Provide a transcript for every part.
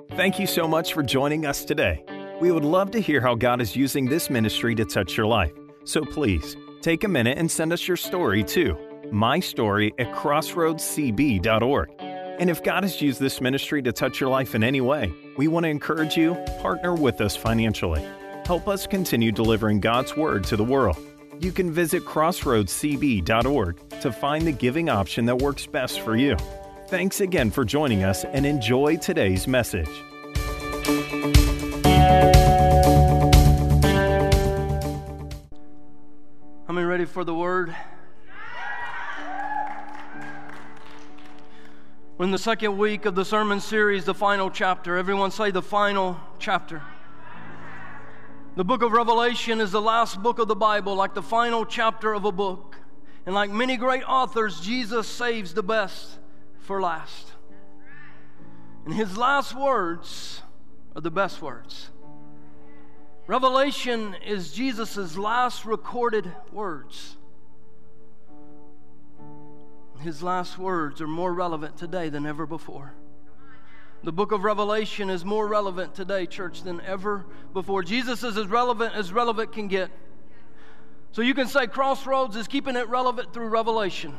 Thank you so much for joining us today. We would love to hear how God is using this ministry to touch your life. So please, take a minute and send us your story to mystory@crossroadscb.org. And if God has used this ministry to touch your life in any way, we want to encourage you, partner with us financially. Help us continue delivering God's Word to the world. You can visit crossroadscb.org to find the giving option that works best for you. Thanks again for joining us and enjoy today's message. How many ready for the Word? We're in the second week of the sermon series, the final chapter. Everyone say the final chapter. The book of Revelation is the last book of the Bible, like the final chapter of a book. And like many great authors, Jesus saves the best for last. And his last words are the best words. Revelation is Jesus' last recorded words. His last words are more relevant today than ever before. The book of Revelation is more relevant today, church, than ever before. Jesus is as relevant can get. So you can say Crossroads is keeping it relevant through Revelation.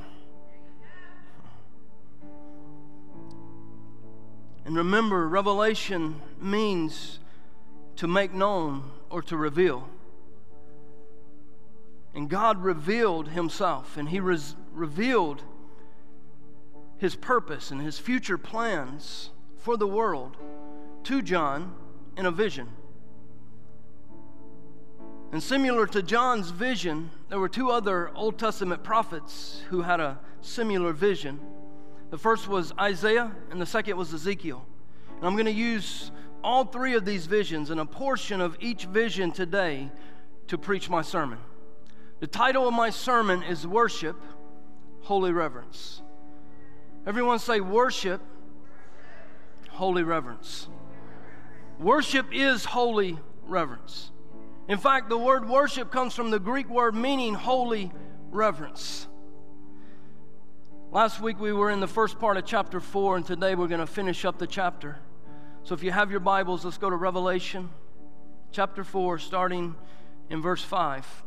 And remember, revelation means to make known or to reveal. And God revealed himself, and he revealed his purpose and his future plans for the world to John in a vision. And similar to John's vision, there were two other Old Testament prophets who had a similar vision. The first was Isaiah, and the second was Ezekiel. And I'm going to use all three of these visions and a portion of each vision today to preach my sermon. The title of my sermon is Worship, Holy Reverence. Everyone say worship, holy reverence. Worship is holy reverence. In fact, the word worship comes from the Greek word meaning holy reverence. Last week we were in the first part of chapter 4, and today we're going to finish up the chapter. So if you have your Bibles, let's go to Revelation chapter 4, starting in verse 5.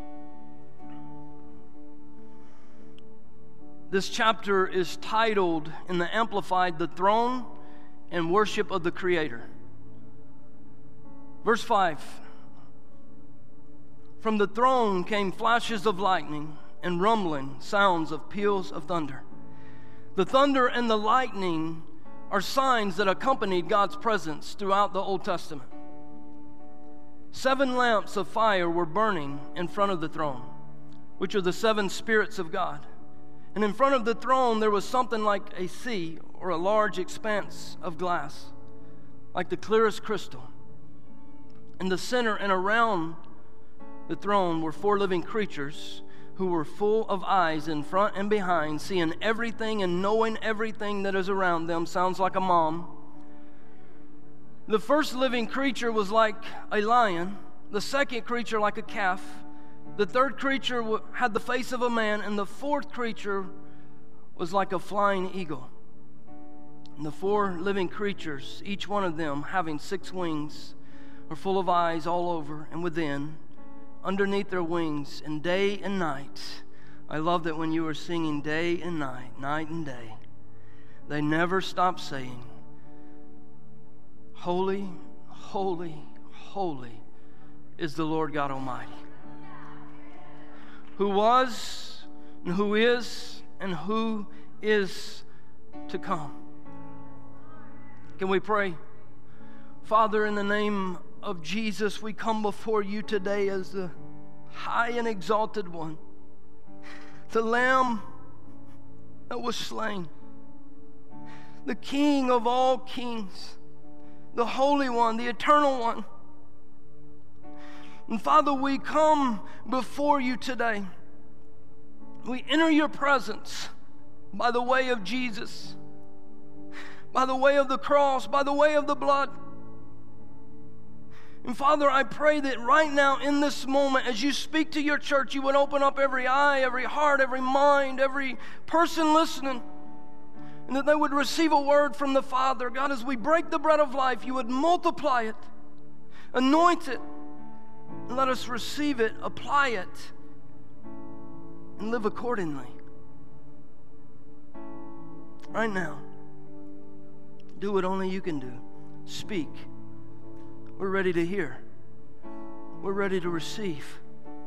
This chapter is titled in the Amplified, The Throne and Worship of the Creator. Verse 5. From the throne came flashes of lightning and rumbling sounds of peals of thunder. The thunder and the lightning are signs that accompanied God's presence throughout the Old Testament. 7 lamps of fire were burning in front of the throne, which are the 7 spirits of God. And in front of the throne there was something like a sea or a large expanse of glass, like the clearest crystal. In the center and around the throne were 4 living creatures who were full of eyes in front and behind, seeing everything and knowing everything that is around them. Sounds like a mom. The first living creature was like a lion, the second creature like a calf, the third creature had the face of a man, and the fourth creature was like a flying eagle. And the 4 living creatures, each one of them having 6 wings, are full of eyes all over and within, underneath their wings, and day and night. I love that when you were singing day and night, night and day, they never stop saying, Holy, holy, holy is the Lord God Almighty, who was, and who is, and who is to come. Can we pray? Father, in the name of Jesus, we come before you today as the high and exalted one, the Lamb that was slain, the King of all kings, the Holy One, the Eternal One. And Father, we come before you today. We enter your presence by the way of Jesus, by the way of the cross, by the way of the blood. And Father, I pray that right now in this moment, as you speak to your church, you would open up every eye, every heart, every mind, every person listening. and that they would receive a word from the Father. God, as we break the bread of life, you would multiply it, anoint it, and let us receive it, apply it, and live accordingly. Right now, do what only you can do. Speak. We're ready to hear. We're ready to receive.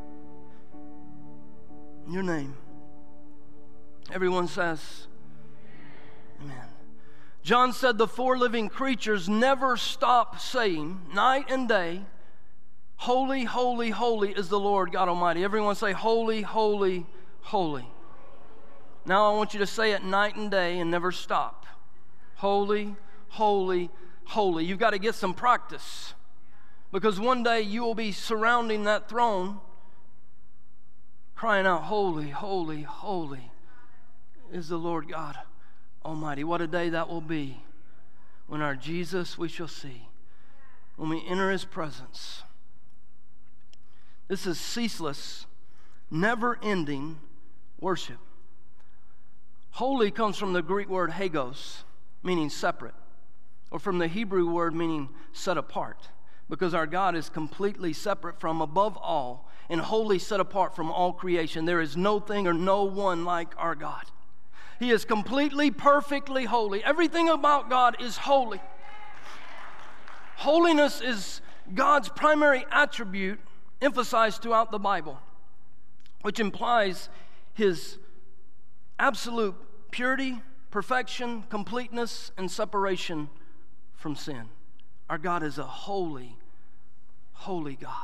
In your name. Everyone says, amen. John said the four living creatures never stop saying, night and day, holy, holy, holy is the Lord God Almighty. Everyone say, holy, holy, holy. Now I want you to say it night and day and never stop. Holy, holy, holy. You've got to get some practice, because one day you will be surrounding that throne crying out, holy, holy, holy is the Lord God Almighty. What a day that will be when our Jesus we shall see, when we enter His presence. This is ceaseless, never-ending worship. Holy comes from the Greek word hagos, meaning separate, or from the Hebrew word meaning set apart, because our God is completely separate from, above all, and wholly set apart from all creation. There is no thing or no one like our God. He is completely, perfectly holy. Everything about God is holy. Holiness is God's primary attribute emphasized throughout the Bible, which implies His absolute purity, perfection, completeness, and separation from sin. Our God is a holy, holy God.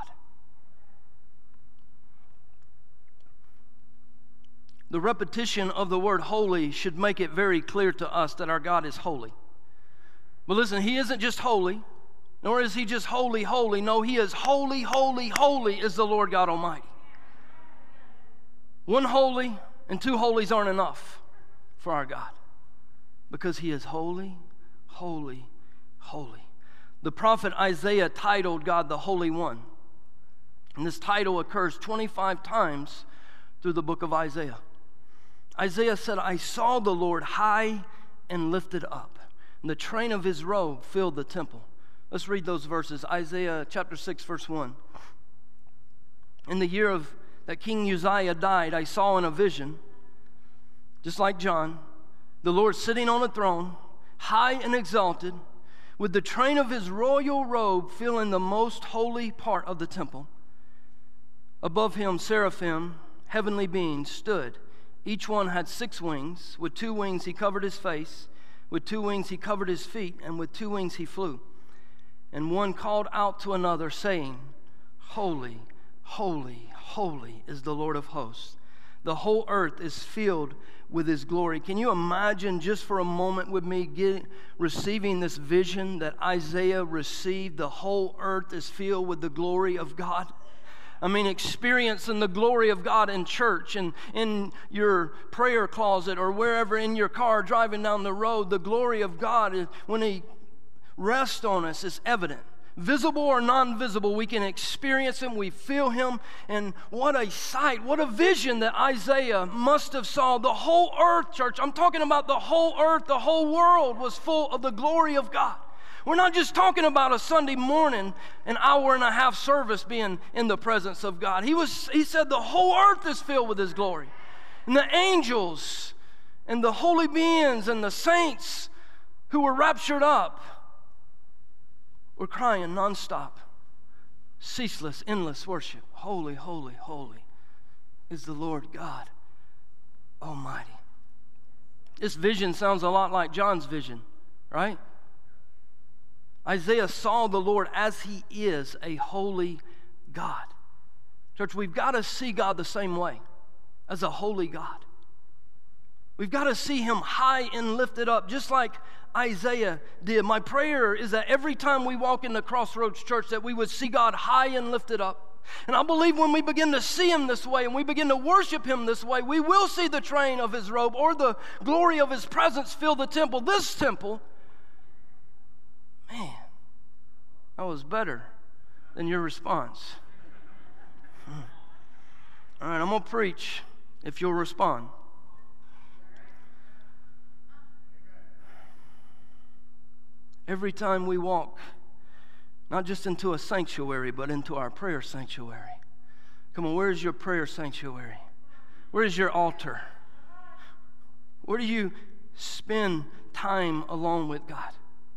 The repetition of the word holy should make it very clear to us that our God is holy. But listen, He isn't just holy, nor is He just holy, holy. No, He is holy, holy, holy is the Lord God Almighty. One holy and two holies aren't enough for our God, because He is holy, holy, holy. The prophet Isaiah titled God the Holy One. And this title occurs 25 times through the book of Isaiah. Isaiah said, I saw the Lord high and lifted up, and the train of His robe filled the temple. Let's read those verses. Isaiah chapter 6, verse 1. In the year that King Uzziah died, I saw in a vision, just like John, the Lord sitting on a throne, high and exalted, with the train of His royal robe filling the most holy part of the temple. Above Him, seraphim, heavenly beings, stood. Each one had 6 wings. With 2 wings He covered His face. With 2 wings He covered His feet. And with 2 wings He flew. And one called out to another, saying, Holy, holy, holy is the Lord of hosts. The whole earth is filled with His glory. Can you imagine just for a moment with me receiving this vision that Isaiah received? The whole earth is filled with the glory of God. I mean, experiencing the glory of God in church and in your prayer closet or wherever, in your car driving down the road. The glory of God, when He rests on us, is evident. Visible or non-visible, we can experience Him, we feel Him, and what a sight, what a vision that Isaiah must have saw. The whole earth, church, I'm talking about the whole earth, the whole world was full of the glory of God. We're not just talking about a Sunday morning, an hour and a half service being in the presence of God. He said the whole earth is filled with His glory. And the angels and the holy beings and the saints who were raptured up were crying nonstop, ceaseless, endless worship. Holy, holy, holy is the Lord God Almighty. This vision sounds a lot like John's vision, right? Isaiah saw the Lord as He is, a holy God. Church, we've got to see God the same way, as a holy God. We've got to see Him high and lifted up, just like Isaiah did. My prayer is that every time we walk into Crossroads Church, that we would see God high and lifted up. And I believe when we begin to see Him this way and we begin to worship Him this way, we will see the train of His robe or the glory of His presence fill the temple. This temple, man, that was better than your response. All right, I'm going to preach if you'll respond. Every time we walk, not just into a sanctuary, but into our prayer sanctuary. Come on, where's your prayer sanctuary? Where's your altar? Where do you spend time alone with God?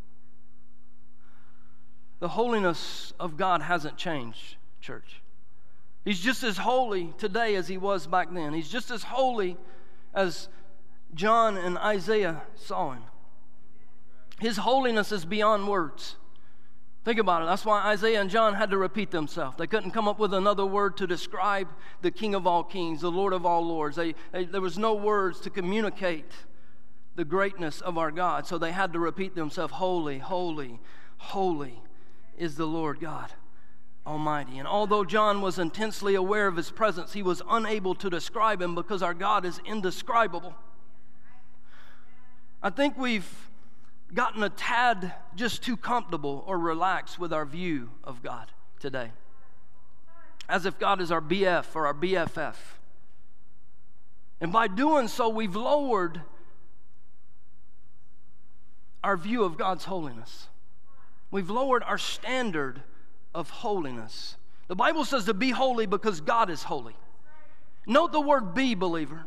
The holiness of God hasn't changed, church. He's just as holy today as he was back then. He's just as holy as John and Isaiah saw him. His holiness is beyond words. Think about it. That's why Isaiah and John had to repeat themselves. They couldn't come up with another word to describe the King of all kings, the Lord of all lords. There was no words to communicate the greatness of our God, so they had to repeat themselves, holy, holy, holy is the Lord God Almighty. And although John was intensely aware of his presence, he was unable to describe him because our God is indescribable. I think we've gotten a tad just too comfortable or relaxed with our view of God today, as if God is our BF or our BFF. And by doing so, we've lowered our view of God's holiness. We've lowered our standard of holiness. The Bible says to be holy because God is holy. Note the word be, believer.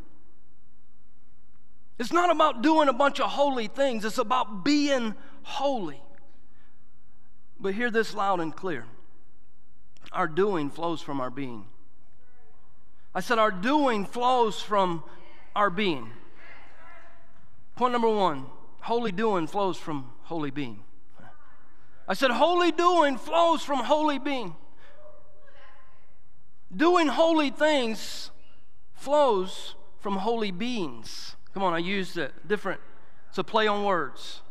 It's not about doing a bunch of holy things. It's about being holy. But hear this loud and clear. Our doing flows from our being. I said our doing flows from our being. Point number one, holy doing flows from holy being. I said holy doing flows from holy being. Doing holy things flows from holy beings. Come on, I used it different. It's a play on words.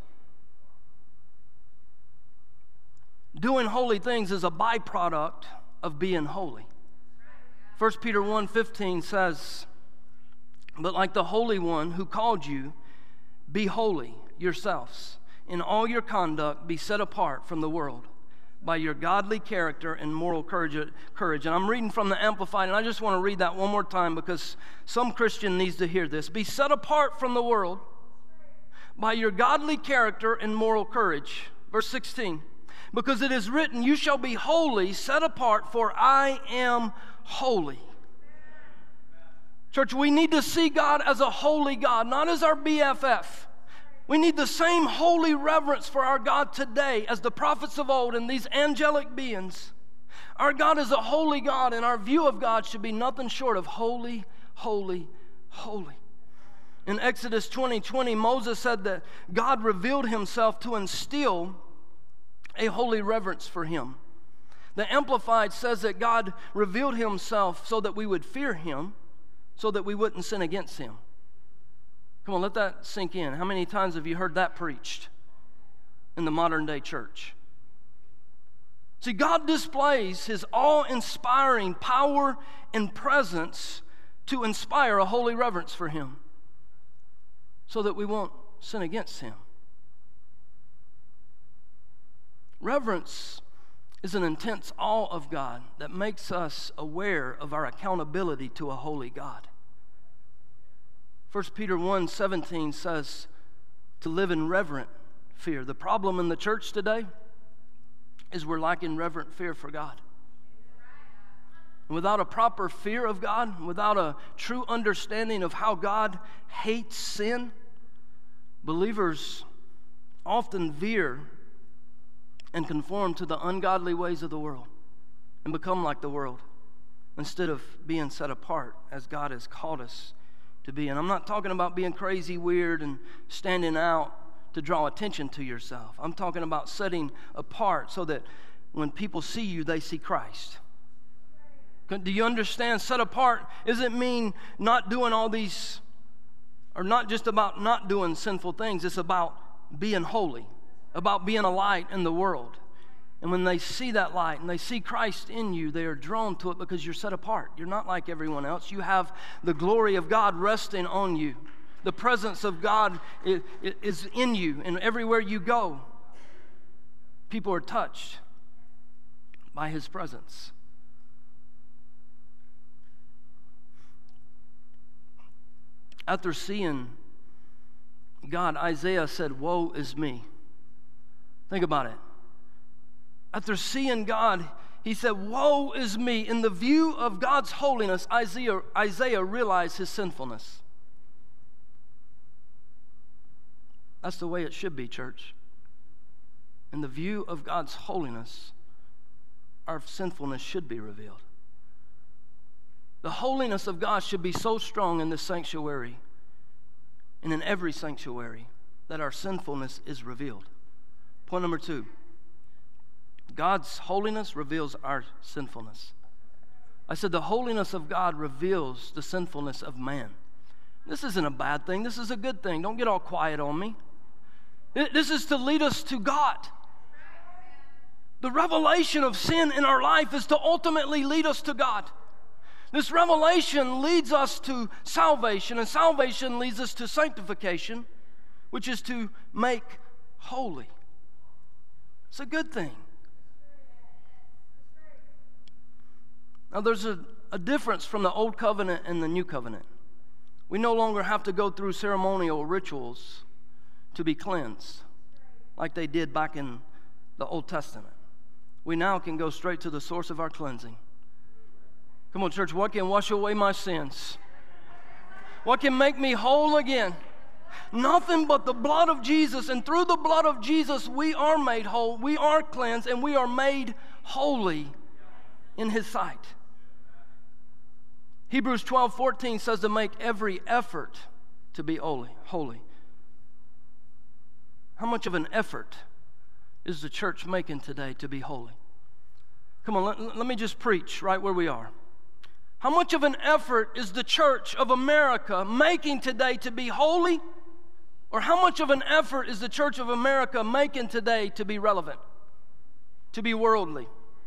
Doing holy things is a byproduct of being holy. 1 Peter 1:15 says, "But like the Holy One who called you, be holy yourselves. In all your conduct, be set apart from the world by your godly character and moral courage. And I'm reading from the Amplified, and I just want to read that one more time because some Christian needs to hear this. Be set apart from the world by your godly character and moral courage. Verse 16, because it is written, you shall be holy, set apart, for I am holy. Church, we need to see God as a holy God, not as our BFF. We need the same holy reverence for our God today as the prophets of old and these angelic beings. Our God is a holy God, and our view of God should be nothing short of holy, holy, holy. In Exodus 20:20, Moses said that God revealed himself to instill a holy reverence for him. The Amplified says that God revealed himself so that we would fear him, so that we wouldn't sin against him. Come on, let that sink in. How many times have you heard that preached in the modern day church? See, God displays his awe-inspiring power and presence to inspire a holy reverence for him so that we won't sin against him. Reverence is an intense awe of God that makes us aware of our accountability to a holy God. 1 Peter 1:17 says to live in reverent fear. The problem in the church today is we're lacking reverent fear for God. And without a proper fear of God, without a true understanding of how God hates sin, believers often veer and conform to the ungodly ways of the world and become like the world instead of being set apart as God has called us to be. And I'm not talking about being crazy, weird, and standing out to draw attention to yourself. I'm talking about setting apart so that when people see you, they see Christ. Do you understand? Set apart doesn't mean not doing all these, or not just about not doing sinful things. It's about being holy, about being a light in the world. And when they see that light and they see Christ in you, they are drawn to it because you're set apart. You're not like everyone else. You have the glory of God resting on you. The presence of God is in you, and everywhere you go, people are touched by his presence. After seeing God, Isaiah said, "Woe is me." Think about it. After seeing God, he said, "Woe is me." In the view of God's holiness, Isaiah realized his sinfulness. That's the way it should be, church. In the view of God's holiness, our sinfulness should be revealed. The holiness of God should be so strong in this sanctuary and in every sanctuary that our sinfulness is revealed. Point number 2. God's holiness reveals our sinfulness. I said the holiness of God reveals the sinfulness of man. This isn't a bad thing. This is a good thing. Don't get all quiet on me. This is to lead us to God. The revelation of sin in our life is to ultimately lead us to God. This revelation leads us to salvation, and salvation leads us to sanctification, which is to make holy. It's a good thing. Now, there's a difference from the Old Covenant and the New Covenant. We no longer have to go through ceremonial rituals to be cleansed like they did back in the Old Testament. We now can go straight to the source of our cleansing. Come on, church, what can wash away my sins? What can make me whole again? Nothing but the blood of Jesus, and through the blood of Jesus, we are made whole, we are cleansed, and we are made holy in His sight. Hebrews 12:14 says to make every effort to be holy. How much of an effort is the church making today to be holy? Come on, let me just preach right where we are. How much of an effort is the church of America making today to be holy? Or how much of an effort is the church of America making today to be relevant, to be worldly?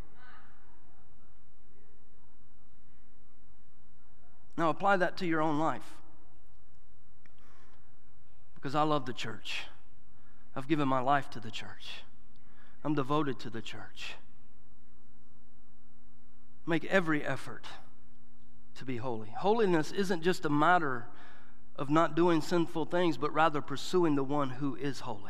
Now apply that to your own life. Because I love the church. I've given my life to the church. I'm devoted to the church. Make every effort to be holy. Holiness isn't just a matter of not doing sinful things, but rather pursuing the one who is holy.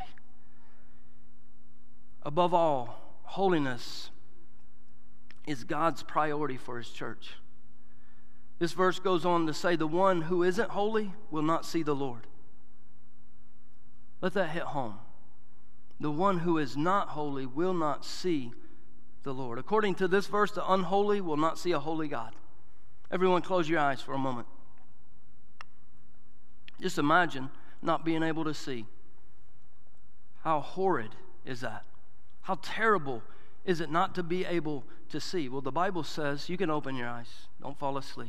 Above all, holiness is God's priority for His church. This verse goes on to say, the one who isn't holy will not see the Lord. Let that hit home. The one who is not holy will not see the Lord. According to this verse, the unholy will not see a holy God. Everyone close your eyes for a moment. Just imagine not being able to see. How horrid is that? How terrible is it not to be able to see? Well, the Bible says, you can open your eyes, don't fall asleep,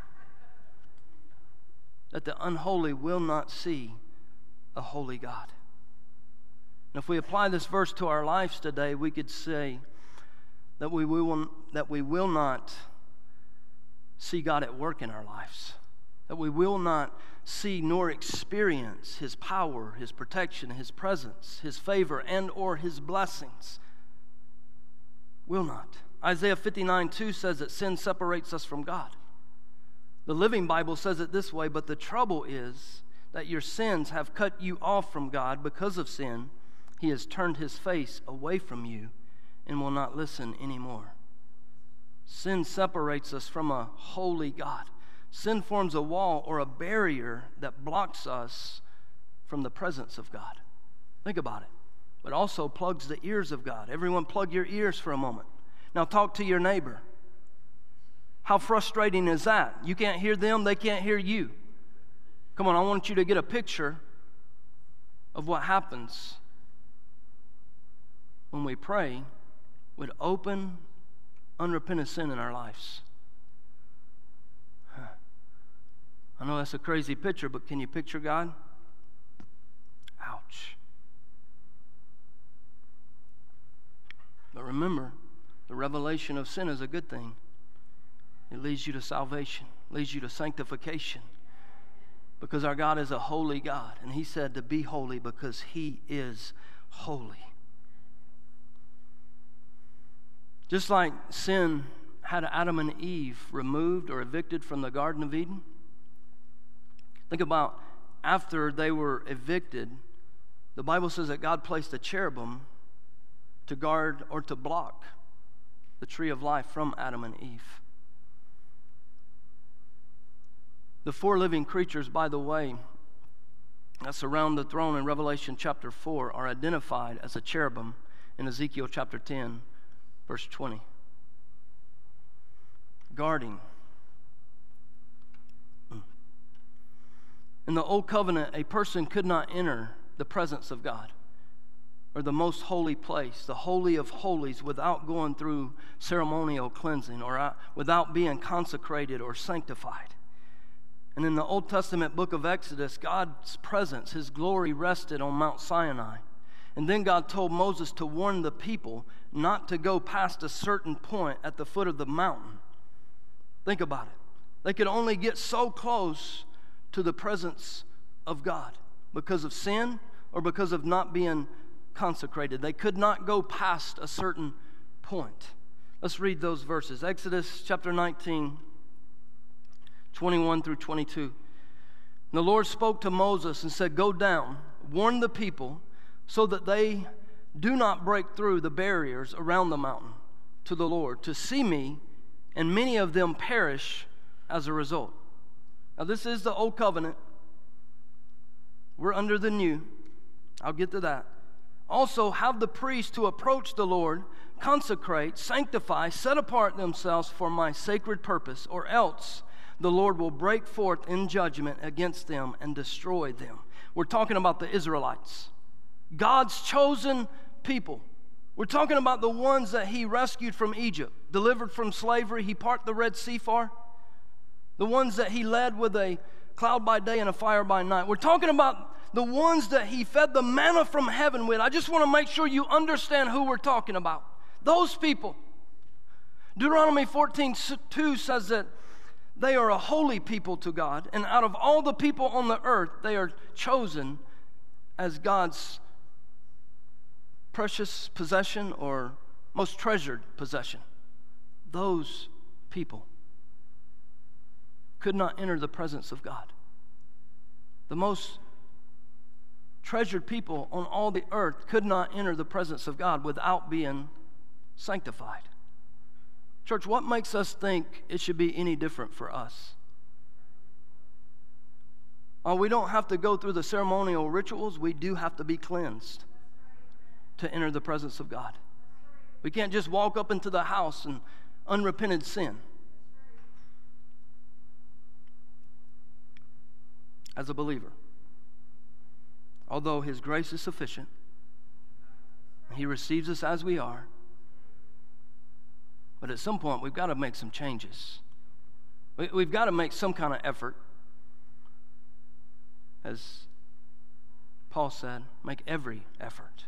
that the unholy will not see a holy God. And if we apply this verse to our lives today, we could say that we will not see God at work in our lives, that we will not see nor experience His power, His protection, His presence, His favor, and or His blessings. Will not. Isaiah 59:2 says that sin separates us from God. The Living Bible says it this way, but the trouble is that your sins have cut you off from God. Because of sin, He has turned His face away from you and will not listen anymore. Sin separates us from a holy God. Sin forms a wall or a barrier that blocks us from the presence of God. Think about it. But also plugs the ears of God. Everyone plug your ears for a moment. Now talk to your neighbor. How frustrating is that? You can't hear them, they can't hear you. Come on, I want you to get a picture of what happens when we pray with open, unrepentant sin in our lives. I know that's a crazy picture, but can you picture God? Ouch. But remember, the revelation of sin is a good thing. It leads you to salvation, leads you to sanctification. Because our God is a holy God. And He said to be holy because He is holy. Just like sin had Adam and Eve removed or evicted from the Garden of Eden. Think about after they were evicted, the Bible says that God placed a cherubim to guard or to block the tree of life from Adam and Eve. The four living creatures, by the way, that surround the throne in Revelation chapter 4 are identified as a cherubim in Ezekiel chapter 10, verse 20. Guarding. In the Old Covenant, a person could not enter the presence of God or the most holy place, the Holy of Holies, without going through ceremonial cleansing or without being consecrated or sanctified. And in the Old Testament book of Exodus, God's presence, His glory rested on Mount Sinai. And then God told Moses to warn the people not to go past a certain point at the foot of the mountain. Think about it. They could only get so close to the presence of God because of sin or because of not being consecrated. They could not go past a certain point. Let's read those verses. Exodus chapter 19, 21 through 22. And the Lord spoke to Moses and said, "Go down, warn the people, so that they do not break through the barriers around the mountain to the Lord, to see me, and many of them perish as a result." Now, this is the Old Covenant. We're under the New. I'll get to that. Also, have the priests to approach the Lord, consecrate, sanctify, set apart themselves for my sacred purpose, or else the Lord will break forth in judgment against them and destroy them. We're talking about the Israelites, God's chosen people. We're talking about the ones that He rescued from Egypt, delivered from slavery, He parted the Red Sea for. The ones that He led with a cloud by day and a fire by night. We're talking about the ones that He fed the manna from heaven with. I just want to make sure you understand who we're talking about. Those people. Deuteronomy 14:2 says that they are a holy people to God, and out of all the people on the earth, they are chosen as God's precious possession or most treasured possession. Those people could not enter the presence of God. The most treasured people on all the earth could not enter the presence of God without being sanctified. Church, what makes us think it should be any different for us? While we don't have to go through the ceremonial rituals, we do have to be cleansed to enter the presence of God. We can't just walk up into the house in unrepented sin. As a believer, although His grace is sufficient, He receives us as we are, but at some point we've got to make some changes. We've got to make some kind of effort. As Paul said, make every effort.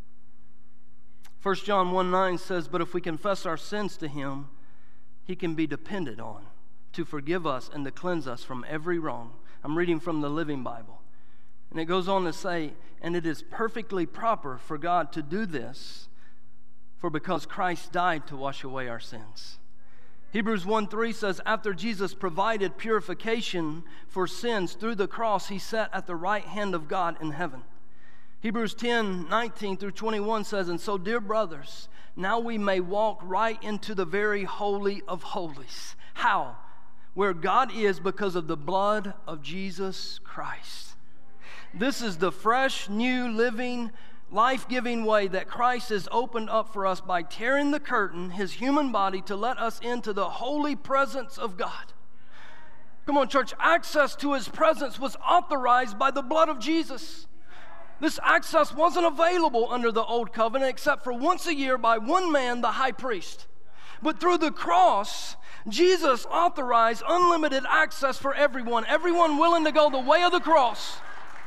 1 John 1:9 says, "But if we confess our sins to Him, He can be depended on to forgive us and to cleanse us from every wrong." I'm reading from the Living Bible. And it goes on to say, "And it is perfectly proper for God to do this, for because Christ died to wash away our sins." Hebrews 1:3 says, "After Jesus provided purification for sins through the cross, He sat at the right hand of God in heaven." Hebrews 10:19 through 21 says, "And so, dear brothers, now we may walk right into the very holy of holies." How? Where God is because of the blood of Jesus Christ. This is the fresh, new, living, life-giving way that Christ has opened up for us by tearing the curtain, His human body, to let us into the holy presence of God. Come on, church. Access to His presence was authorized by the blood of Jesus. This access wasn't available under the Old Covenant except for once a year by one man, the high priest. But through the cross, Jesus authorized unlimited access for everyone willing to go the way of the cross.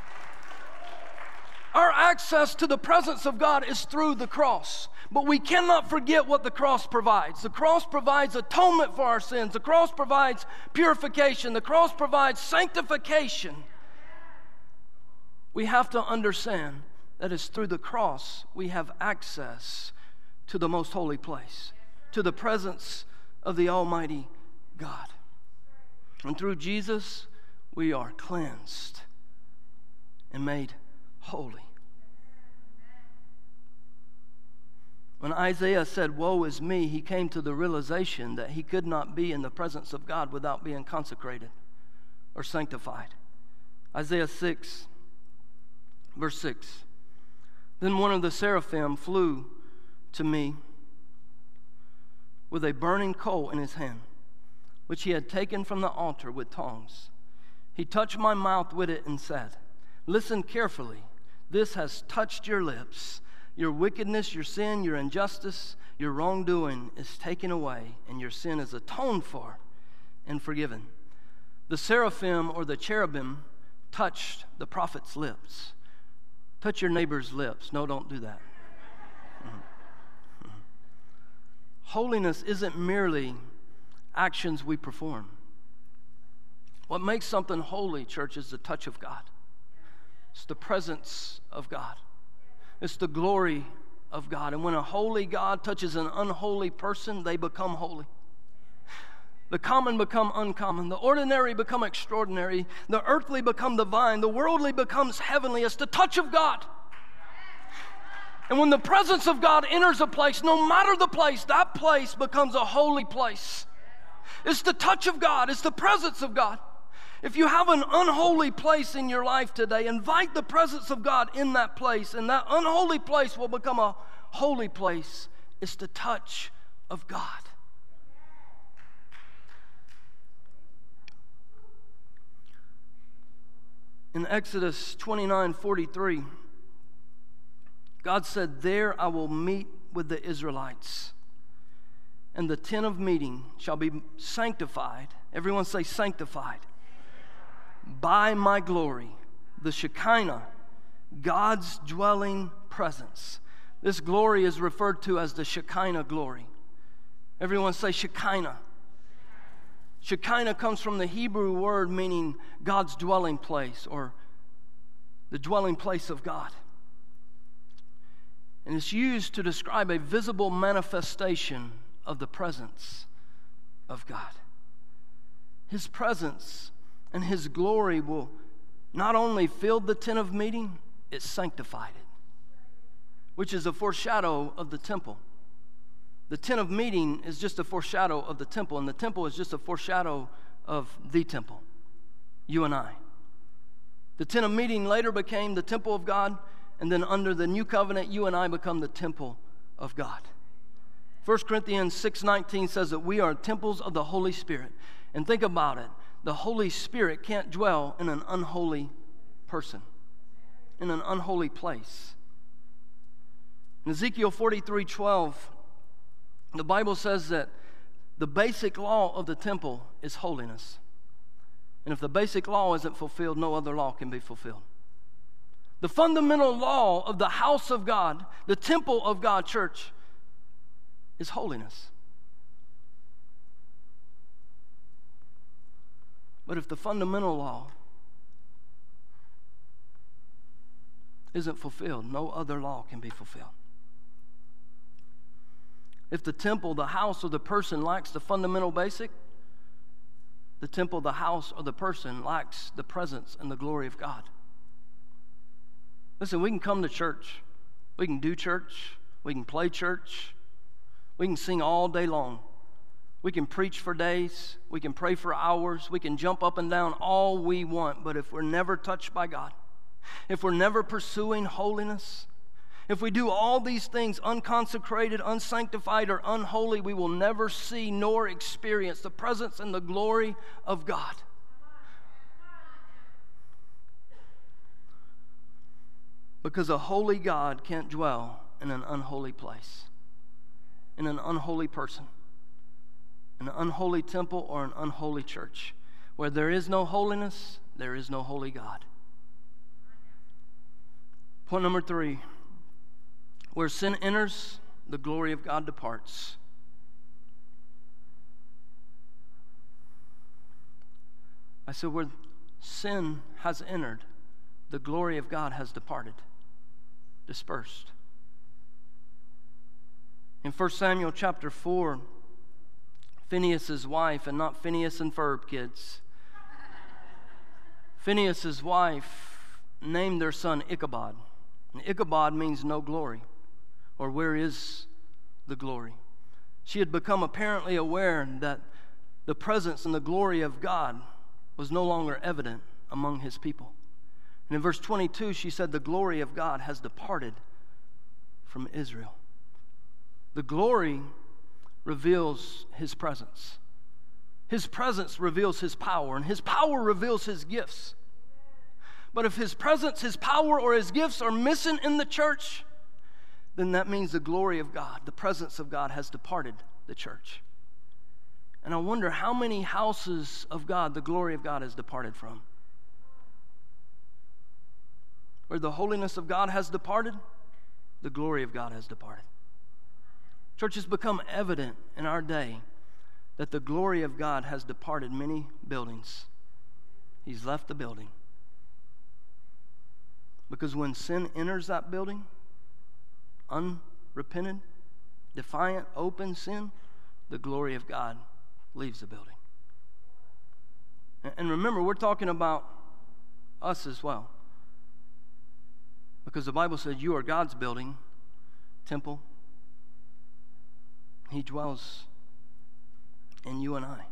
Our access to the presence of God is through the cross. But we cannot forget what the cross provides. The cross provides atonement for our sins. The cross provides purification. The cross provides sanctification. We have to understand that it's through the cross we have access to the most holy place, to the presence of the Almighty God. And through Jesus, we are cleansed and made holy. When Isaiah said, "Woe is me," he came to the realization that he could not be in the presence of God without being consecrated or sanctified. Isaiah 6, verse 6. Then one of the seraphim flew to me with a burning coal in his hand, which he had taken from the altar with tongs. He touched my mouth with it and said, "Listen carefully. This has touched your lips. Your wickedness, your sin, your injustice, your wrongdoing is taken away, and your sin is atoned for and forgiven." The seraphim or the cherubim touched the prophet's lips. Touch your neighbor's lips. No, don't do that. Holiness isn't merely actions we perform. What makes something holy, church, is the touch of God. It's the presence of God. It's the glory of God. And when a holy God touches an unholy person, they become holy. The common become uncommon. The ordinary become extraordinary. The earthly become divine. The worldly becomes heavenly. It's the touch of God. And when the presence of God enters a place, no matter the place, that place becomes a holy place. It's the touch of God. It's the presence of God. If you have an unholy place in your life today, invite the presence of God in that place, and that unholy place will become a holy place. It's the touch of God. In Exodus 29:43, God said, "There I will meet with the Israelites, and the tent of meeting shall be sanctified." Everyone say sanctified. "By my glory," the Shekinah, God's dwelling presence. This glory is referred to as the Shekinah glory. Everyone say Shekinah. Shekinah comes from the Hebrew word meaning God's dwelling place, or the dwelling place of God. And it's used to describe a visible manifestation of the presence of God. His presence and His glory will not only fill the tent of meeting, it sanctified it, which is a foreshadow of the temple. The tent of meeting is just a foreshadow of the temple, and the temple is just a foreshadow of the temple, you and I. The tent of meeting later became the temple of God, and then under the new covenant, you and I become the temple of God. 1 Corinthians 6:19 says that we are temples of the Holy Spirit. And think about it. The Holy Spirit can't dwell in an unholy person, in an unholy place. In Ezekiel 43:12, the Bible says that the basic law of the temple is holiness. And if the basic law isn't fulfilled, no other law can be fulfilled. The fundamental law of the house of God, the temple of God, church, is holiness. But if the fundamental law isn't fulfilled, no other law can be fulfilled. If the temple, the house, or the person lacks the fundamental basic, the temple, the house, or the person lacks the presence and the glory of God. Listen, we can come to church. We can do church. We can play church. We can sing all day long. We can preach for days. We can pray for hours. We can jump up and down all we want. But if we're never touched by God, if we're never pursuing holiness, if we do all these things unconsecrated, unsanctified, or unholy, we will never see nor experience the presence and the glory of God. Because a holy God can't dwell in an unholy place, in an unholy person, in an unholy temple, or an unholy church. Where there is no holiness, there is no holy God. Point number 3. Where sin enters, the glory of God departs. I said, where sin has entered, the glory of God has departed, dispersed. In 1 Samuel chapter 4, Phinehas' wife, and not Phineas and Ferb, kids. Phinehas' wife named their son Ichabod. And Ichabod means no glory, or where is the glory. She had become apparently aware that the presence and the glory of God was no longer evident among his people. And in verse 22, she said, the glory of God has departed from Israel. The glory reveals his presence. His presence reveals his power, and his power reveals his gifts. But if his presence, his power, or his gifts are missing in the church, then that means the glory of God, the presence of God, has departed the church. And I wonder how many houses of God the glory of God has departed from. Where the holiness of God has departed, the glory of God has departed. Church, has become evident in our day that the glory of God has departed many buildings. He's left the building. Because when sin enters that building, unrepented, defiant, open sin, the glory of God leaves the building. And remember, we're talking about us as well. Because the Bible says you are God's building, temple. He dwells in you and I.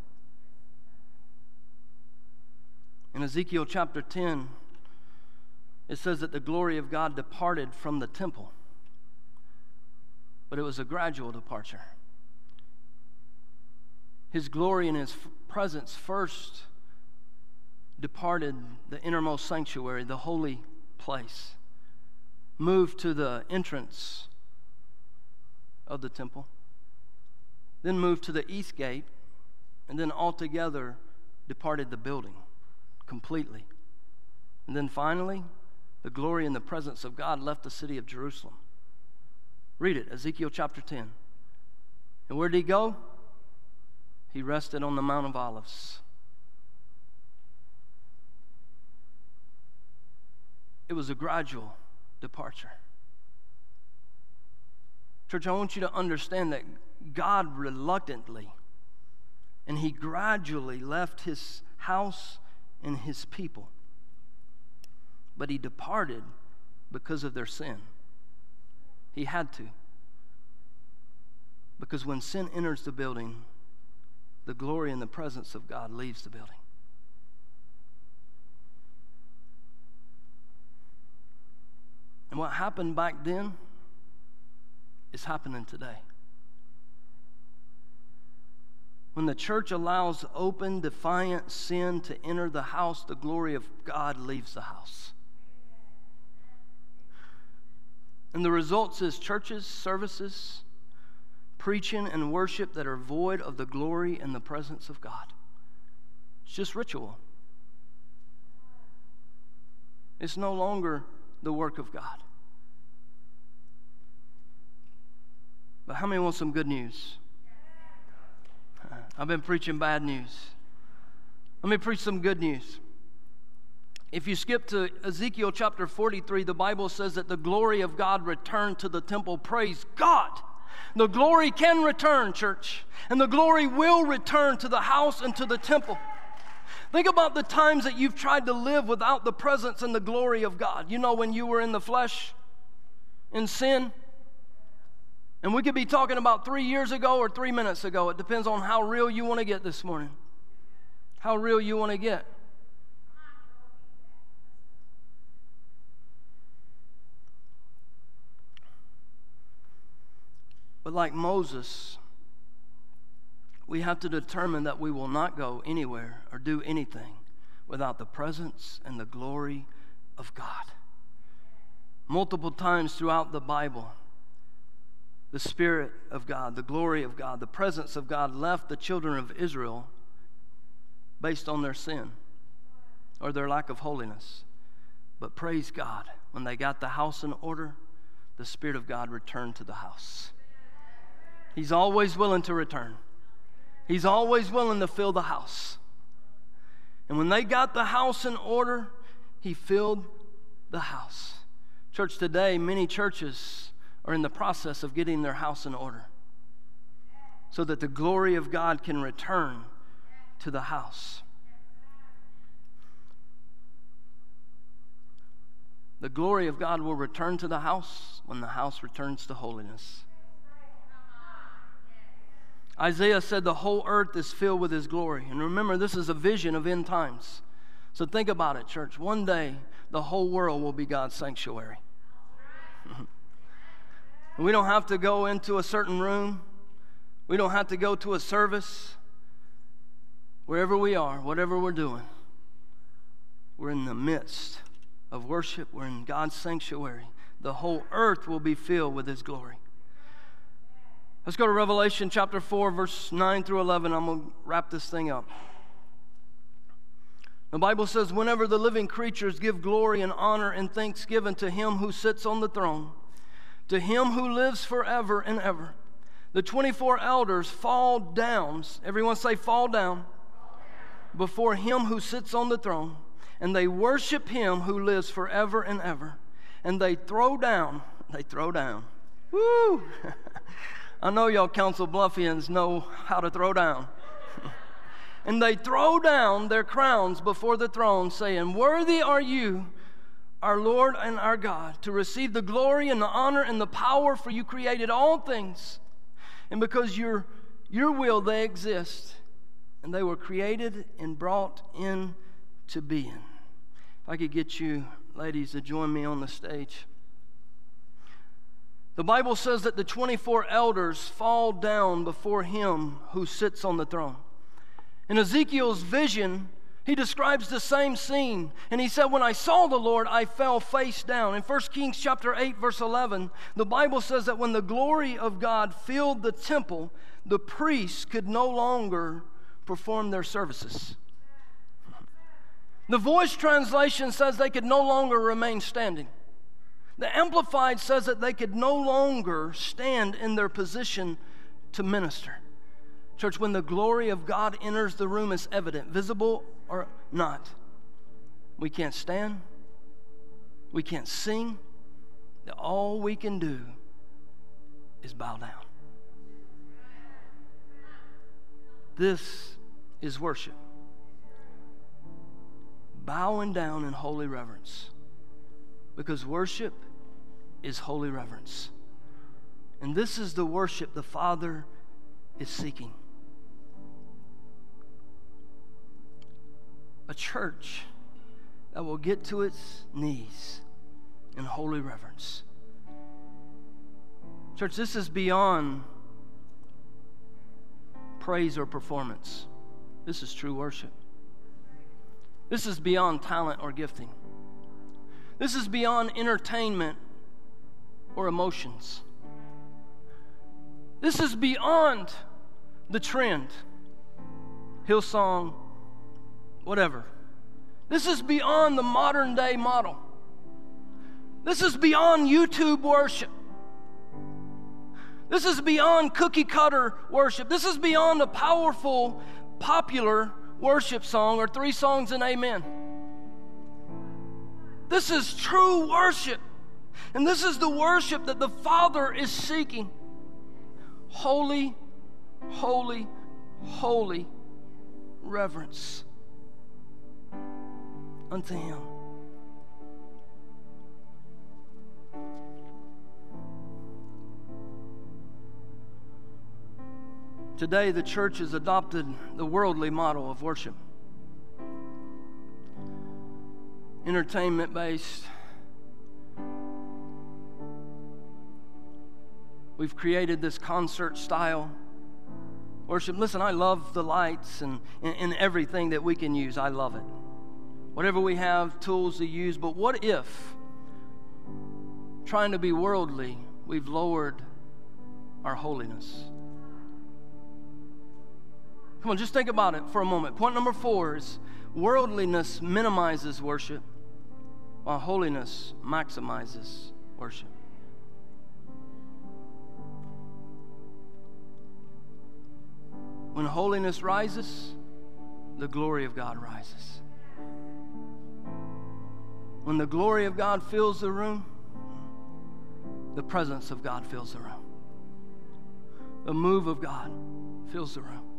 In Ezekiel chapter 10, it says that the glory of God departed from the temple. But it was a gradual departure. His glory and his presence first departed the innermost sanctuary, the holy place, moved to the entrance of the temple, then moved to the east gate, and then altogether departed the building completely. And then finally, the glory and the presence of God left the city of Jerusalem. Read it, Ezekiel chapter 10. And where did he go? He rested on the Mount of Olives. It was a gradual departure. Church, I want you to understand that God reluctantly and he gradually left his house and his people. But he departed because of their sin. He had to. Because when sin enters the building, the glory and the presence of God leaves the building. And what happened back then is happening today. When the church allows open, defiant sin to enter the house, the glory of God leaves the house. And the results is churches, services, preaching and worship that are void of the glory and the presence of God. It's just ritual. It's no longer the work of God. But how many want some good news? I've been preaching bad news. Let me preach some good news. If you skip to Ezekiel chapter 43, the Bible says that the glory of God returned to the temple. Praise God. The glory can return, church. And the glory will return to the house and to the temple. Think about the times that you've tried to live without the presence and the glory of God. You know, when you were in the flesh, in sin. And we could be talking about 3 years ago or 3 minutes ago. It depends on how real you want to get this morning. How real you want to get. But like Moses, we have to determine that we will not go anywhere or do anything without the presence and the glory of God. Multiple times throughout the Bible, the Spirit of God, the glory of God, the presence of God left the children of Israel based on their sin or their lack of holiness. But praise God, when they got the house in order, the Spirit of God returned to the house. He's always willing to return. He's always willing to fill the house. And when they got the house in order, he filled the house. Church, today, many churches are in the process of getting their house in order so that the glory of God can return to the house. The glory of God will return to the house when the house returns to holiness. Isaiah said the whole earth is filled with His glory. And remember, this is a vision of end times. So think about it, church. One day, the whole world will be God's sanctuary. We don't have to go into a certain room. We don't have to go to a service. Wherever we are, whatever we're doing, we're in the midst of worship. We're in God's sanctuary. The whole earth will be filled with His glory. Let's go to Revelation chapter 4, verse 9 through 11. I'm going to wrap this thing up. The Bible says, whenever the living creatures give glory and honor and thanksgiving to Him who sits on the throne, to Him who lives forever and ever, the 24 elders fall down. Everyone say, fall down. Before Him who sits on the throne, and they worship Him who lives forever and ever. And they throw down. Woo! I know y'all Council Bluffians know how to throw down. And they throw down their crowns before the throne, saying, worthy are you, our Lord and our God, to receive the glory and the honor and the power, for you created all things. And because your will they exist, and they were created and brought into being. If I could get you, ladies, to join me on the stage. The Bible says that the 24 elders fall down before Him who sits on the throne. In Ezekiel's vision, he describes the same scene. And he said, when I saw the Lord, I fell face down. In 1 Kings chapter 8, verse 11, the Bible says that when the glory of God filled the temple, the priests could no longer perform their services. The Voice translation says they could no longer remain standing. The Amplified says that they could no longer stand in their position to minister. Church, when the glory of God enters the room, it's evident, visible or not. We can't stand. We can't sing. All we can do is bow down. This is worship. Bowing down in holy reverence. Because worship is holy reverence. And this is the worship the Father is seeking. A church that will get to its knees in holy reverence. Church, this is beyond praise or performance. This is true worship. This is beyond talent or gifting. This is beyond entertainment or emotions. This is beyond the trend, Hillsong, whatever. This is beyond the modern day model. This is beyond YouTube worship. This is beyond cookie cutter worship. This is beyond a powerful, popular worship song or 3 songs and amen. This is true worship. And this is the worship that the Father is seeking. Holy, holy, holy reverence unto Him. Today, the church has adopted the worldly model of worship. Entertainment-based. We've created this concert-style worship. Listen, I love the lights and everything that we can use. I love it. Whatever we have, tools to use. But what if, trying to be worldly, we've lowered our holiness? Come on, just think about it for a moment. Point number 4 is worldliness minimizes worship, while holiness maximizes worship. When holiness rises, the glory of God rises. When the glory of God fills the room, the presence of God fills the room. The move of God fills the room.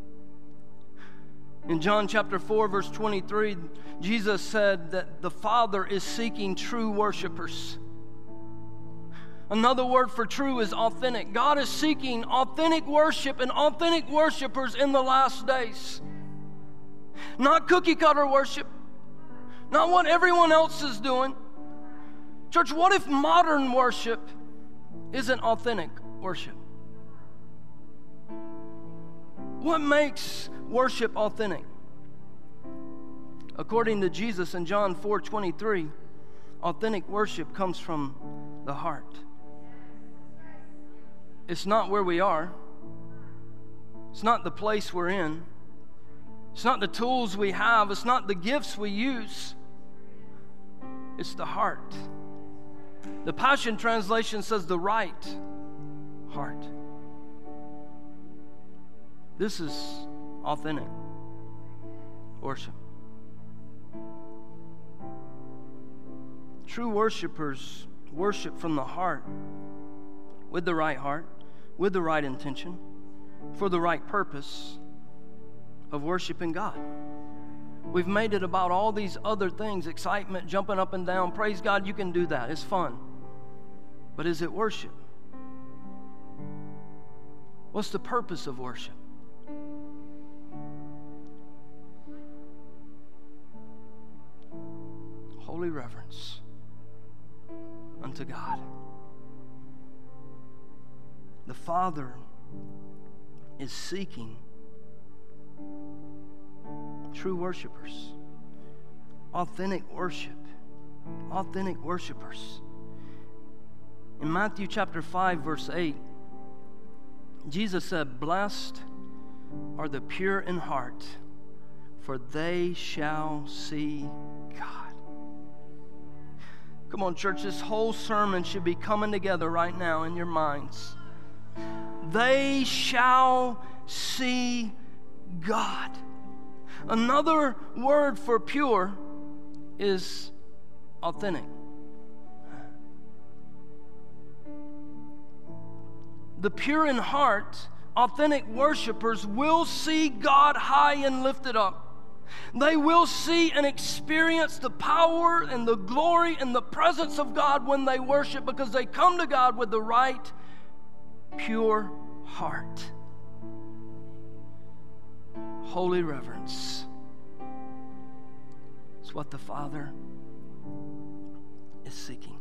In John chapter 4, verse 23, Jesus said that the Father is seeking true worshipers. Another word for true is authentic. God is seeking authentic worship and authentic worshipers in the last days. Not cookie cutter worship, not what everyone else is doing. Church, what if modern worship isn't authentic worship? What makes worship authentic? According to Jesus in John 4:23, authentic worship comes from the heart. It's not where we are. It's not the place we're in. It's not the tools we have. It's not the gifts we use. It's the heart. The Passion Translation says the right heart. This is authentic worship. True worshipers worship from the heart, with the right heart, with the right intention, for the right purpose of worshiping God. We've made it about all these other things, excitement, jumping up and down. Praise God, you can do that. It's fun. But is it worship? What's the purpose of worship? Holy reverence unto God. The Father is seeking true worshipers, authentic worship, authentic worshipers. In Matthew chapter 5, verse 8, Jesus said, "Blessed are the pure in heart, for they shall see God." Come on, church, this whole sermon should be coming together right now in your minds. They shall see God. Another word for pure is authentic. The pure in heart, authentic worshipers will see God high and lifted up. They will see and experience the power and the glory and the presence of God when they worship, because they come to God with the right, pure heart. Holy reverence. It's what the Father is seeking.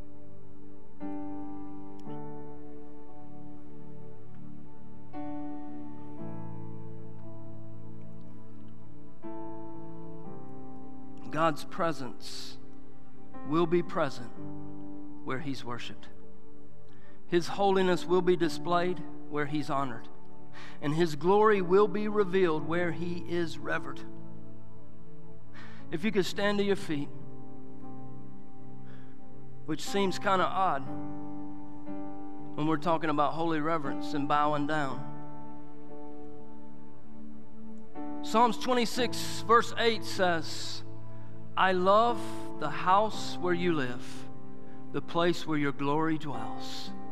God's presence will be present where He's worshiped. His holiness will be displayed where He's honored. And His glory will be revealed where He is revered. If you could stand to your feet, which seems kind of odd when we're talking about holy reverence and bowing down. Psalms 26, verse 8 says, "I love the house where you live, the place where your glory dwells."